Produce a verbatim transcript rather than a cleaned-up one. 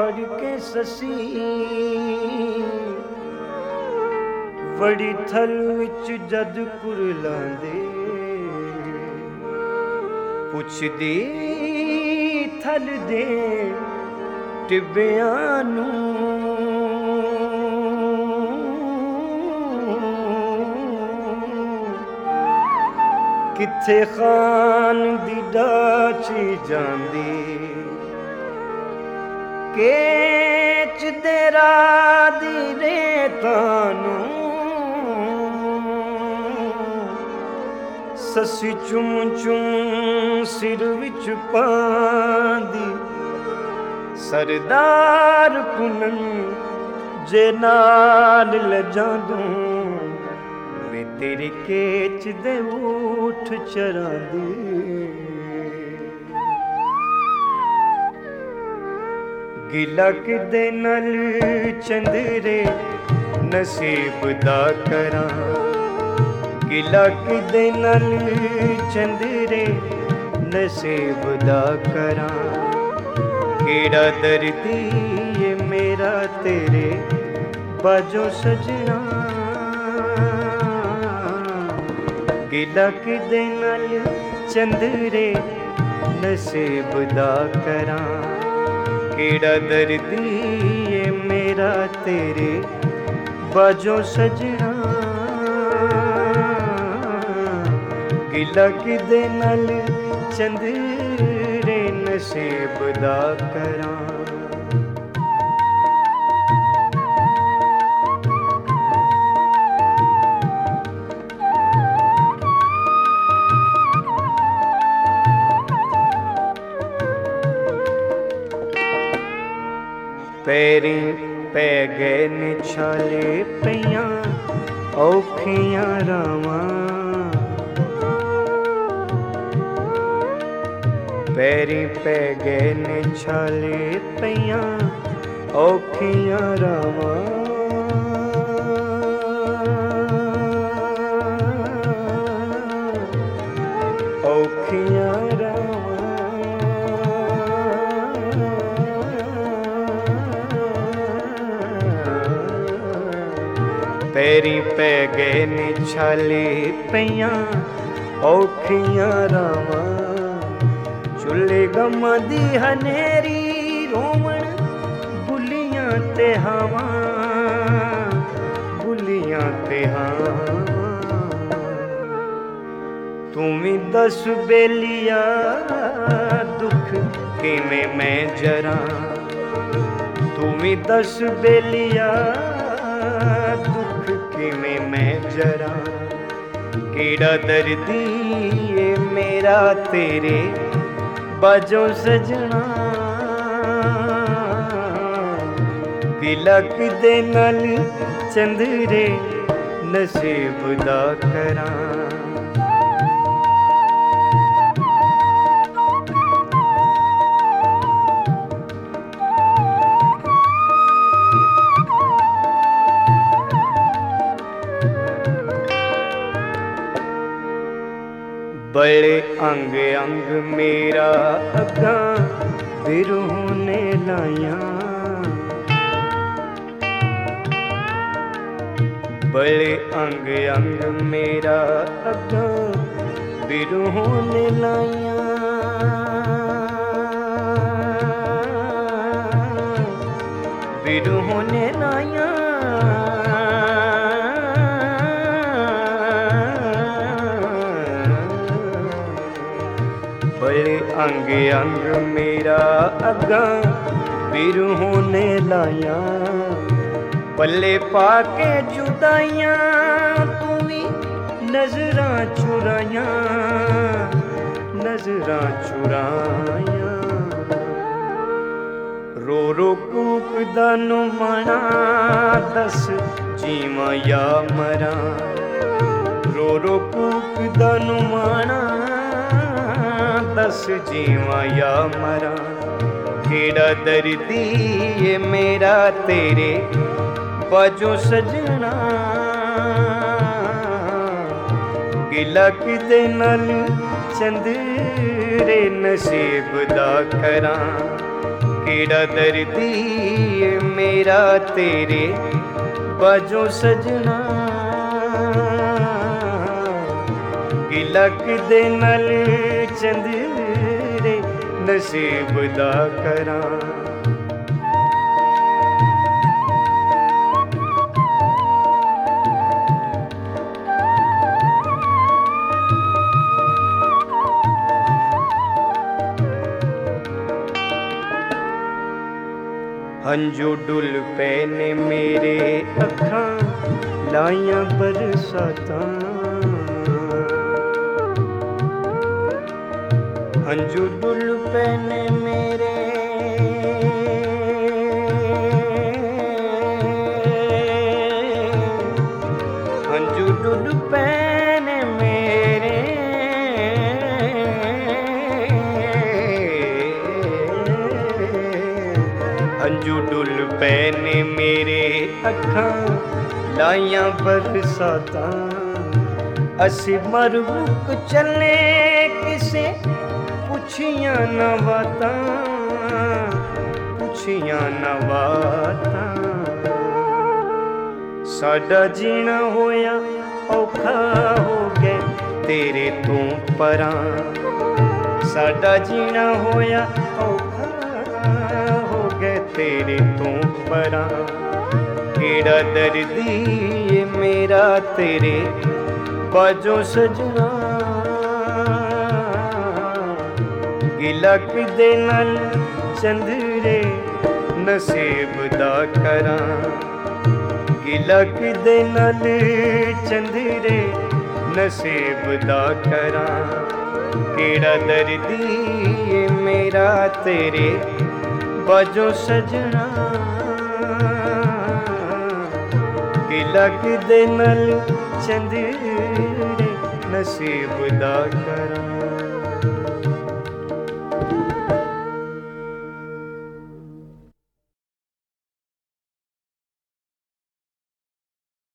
ਫੜ ਕੇ ਸੱਸੀ ਵੜੀ ਥਲ ਵਿੱਚ ਜਦ ਕੁਰਲਾਂਦੇ ਪੁੱਛਦੀ ਥਲ ਦੇ ਟਿੱਬਿਆਂ ਨੂੰ ਕਿੱਥੇ ਖਾਨ ਦੀ ਡਾਚੀ ਜਾਂਦੀ ਕੇਚ ਦੇ ਰਾਹ ਦੀ ਰੇਤਾਂ ਨੂੰ ਸੱਸੀ ਚੁੰਮ ਚੁੰਮ ਸਿਰ ਵਿੱਚ ਪਾਂਦੀ ਸਰਦਾਰ ਪੁਨਨ ਜੇ ਨਾਲ ਲਿਜਾਂਦੂੰ ਵੇ ਤੇਰੀ ਕੇਚ ਦੇ ਊਠ ਚਰਾਂਦੀ ਗਿਲਾ ਕਿਦੇ ਨਾਲ ਚੰਦਰੇ ਨਸੀਬ ਦਾ ਕਰਾਂ ਗਿਲਾ ਕਿਦੇ ਨਾਲ ਚੰਦਰੇ ਨਸੀਬ ਦਾ ਕਰਾਂ ਕਿਹੜਾ ਦਰਦੀ ਏ ਮੇਰਾ ਤੇਰੇ ਬਾਝੋਂ ਸਜਣਾ ਗਿਲਾ ਕਿਦੇ ਨਾਲ ਚੰਦਰੇ ਨਸੀਬ ਦਾ ਕਰਾਂ ਕਿਹੜਾ ਦਰਦੀ ਏ ਮੇਰਾ ਤੇਰੇ ਬਾਝੋਂ ਸਜਣਾ ਗਿਲਾ ਕਿਦੇ ਨਾਲ ਚੰਦਰੇ ਨਸੀਬ ਦਾ ਕਰਾਂ ਪੈਰੀਂ ਪੈ ਗਏ ਨਿਛਾਲੇ ਪਈਆਂ ਔਖੀਆਂ ਰਾਵਾਂ ਪੈਰੀਂ ਪੈ ਗਏ ਨਿਛਾਲੇ ਪਈਆਂ ਔਖੀਆਂ ਰਾਵਾਂ ਔਖੀਆਂ ਪੈਰੀਂ ਪੈ ਗਏ ਨਿਛਾਲੇ ਪਈਆਂ ਔਖੀਆਂ ਰਾਵਾਂ ਚੁੱਲ੍ਹੇ ਗਮਾਂ ਦੀ ਹਨੇਰੀ ਰੋਵਣ ਬੁੱਲੀਆਂ ਤੇ ਹਵਾਂ ਬੁੱਲੀਆਂ ਤੇ ਹਵਾਂ ਤੂੰ ਵੀ ਦੱਸ ਬੇਲੀਆ ਦੁੱਖ ਕਿਵੇਂ ਮੈਂ ਜਰਾਂ ਤੂੰ ਵੀ ਦੱਸ ਬੇਲੀਆ ਦੁੱਖ ਕਿਵੇਂ ਮੈਂ ਜਰਾਂ ਕਿਹੜਾ ਦਰਦੀ ਏ ਮੇਰਾ ਤੇਰੇ ਬਾਝੋਂ ਸਜਣਾ ਗਿਲਾ ਕਿਦੇ ਨਾਲ ਚੰਦਰੇ ਨਸੀਬ ਦਾ ਕਰਾਂ बड़े अंग अंग मेरा अगा बिरूह ने लाया बड़े अंग अंग मेरा अगा बिरूह ने लाया बिरूह ने लाया बड़े अंग अंग मेरा अगा बिरूह ने लाया पल्ले पाके जुदाइयां तू भी नजरां चुराइयां नजरां चुराइयां रो रो कूकदा नु मना दस जीवां या मरां रो रो कूकदा नु मना दस जीवां या मरां केड़ा दर्दी ये मेरा तेरे बाजों सजना गिला किदे नाल चंदरे नसीब दा करां ਕਿਹੜਾ ਦਰਦੀ ਏ ਮੇਰਾ ਤੇਰੇ ਬਾਝੋਂ ਸਜਣਾ। ਗਿਲਾ ਕਿਦੇ ਨਾਲ ਚੰਦਰੇ ਨਸੀਬ ਦਾ ਕਰਾਂ। ਹੰਝੂ ਡੁੱਲ ਪਏ ਨੇ ਮੇਰੇ ਅੱਖਾਂ ਲਾਈਆਂ ਬਰਸਾਤਾਂ। ਹੰਝੂ ਡੁੱਲ ਪਏ ਨੇ ਮੇਰੇ ਹੰਝੂ ਡੁੱਲ ਪਏ ਨੇ ਮੇਰੇ ਹੰਝੂ ਡੁੱਲ ਪਏ ਨੇ ਮੇਰੇ ਅੱਖਾਂ ਲਾਈਆਂ ਬਰਸਾਤਾਂ। ਅਸੀਂ ਮਰ ਮੁੱਕ ਚੱਲੇ ਕਿਸੇ ਪੁੱਛੀਆਂ ਨਾ ਬਾਤਾਂ, ਪੁੱਛੀਆਂ ਨਾ ਬਾਤਾਂ। ਸਾਡਾ ਜੀਣਾ ਹੋਇਆ ਔਖਾ ਹੋ ਗਿਆ ਤੇਰੇ ਤੋਂ ਪਰਾਂ। ਸਾਡਾ ਜੀਣਾ ਹੋਇਆ ਔਖਾ ਹੋ ਗਿਆ ਤੇਰੇ ਤੋਂ ਪਰਾਂ। ਕਿਹੜਾ ਦਰਦੀ ਏ ਮੇਰਾ ਤੇਰੇ ਬਾਝੋਂ ਸਜਣਾ। ਗਿਲਾ ਕਿਦੇ ਨਾਲ ਚੰਦਰੇ ਨਸੀਬ ਦਾ ਕਰਾਂ। ਗਿਲਾ ਕਿਦੇ ਨਾਲ ਚੰਦਰੇ ਨਸੀਬ ਦਾ ਕਰਾਂ। ਕਿਹੜਾ ਦਰਦੀ ਏ ਮੇਰਾ ਤੇਰੇ ਬਾਝੋਂ ਸਜਣਾ। ਗਿਲਾ ਕਿਦੇ ਨਾਲ ਚੰਦਰੇ ਨਸੀਬ ਦਾ ਕਰਾਂ।